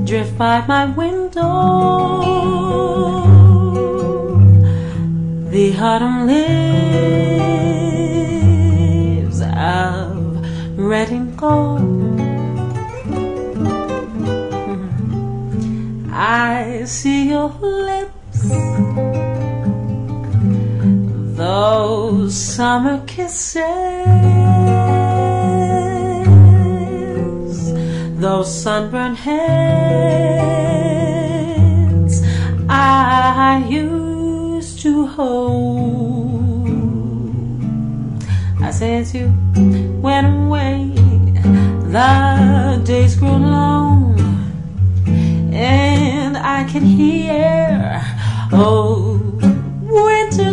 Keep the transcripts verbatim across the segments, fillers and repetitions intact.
drift by my window. The autumn leaves of red and gold. I see your lips, those summer kisses, those sunburned hands I used to hold. I said you went away, the days grew long, and I can hear old winter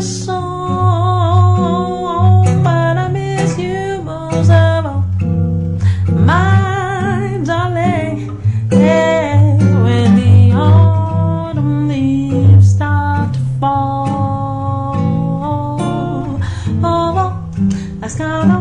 song, but I miss you most of all, my darling. Yeah, when the autumn leaves start to fall, oh, let's go on.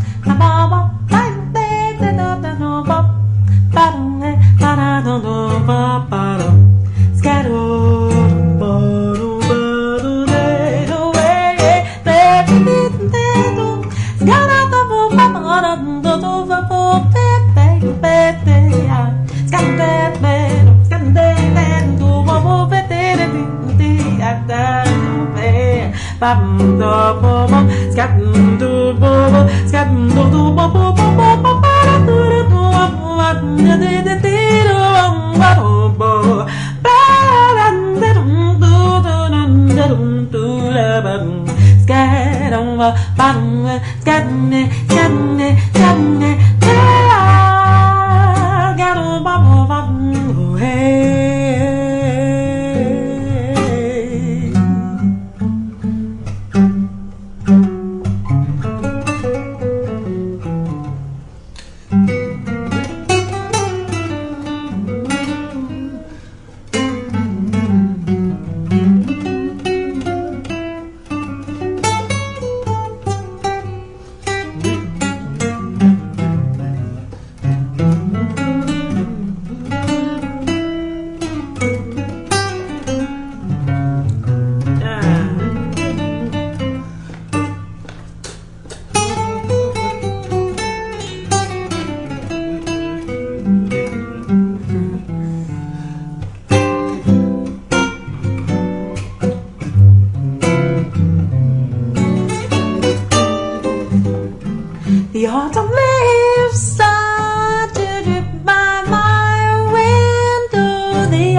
The autumn leaves start to drip by my window. The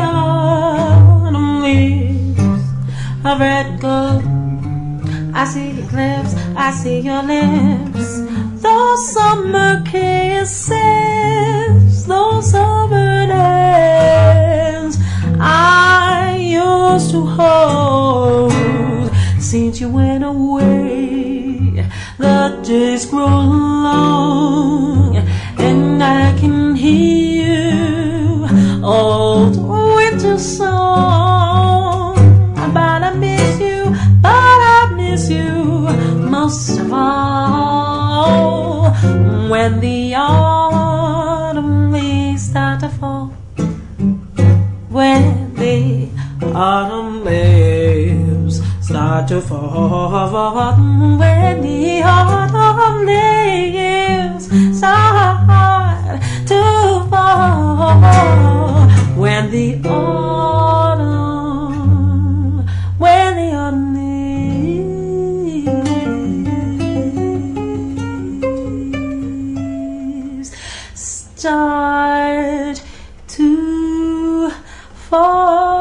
autumn leaves of red gold. I see your lips, I see your lips. Those summer kisses, those summer days I used to hold. Since you went away, the days grow long, and I can hear old winter song. But I miss you, but I miss you most of all, when the autumn leaves start to fall, when the autumn leaves start to fall, when the autumn leaves start to fall, when the autumn, when the autumn leaves start to fall.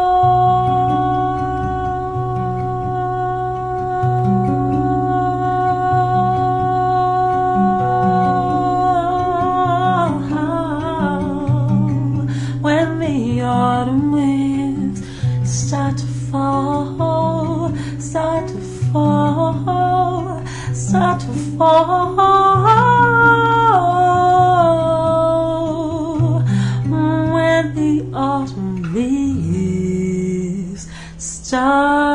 Autumn winds start to fall, start to fall, start to fall, when the autumn leaves start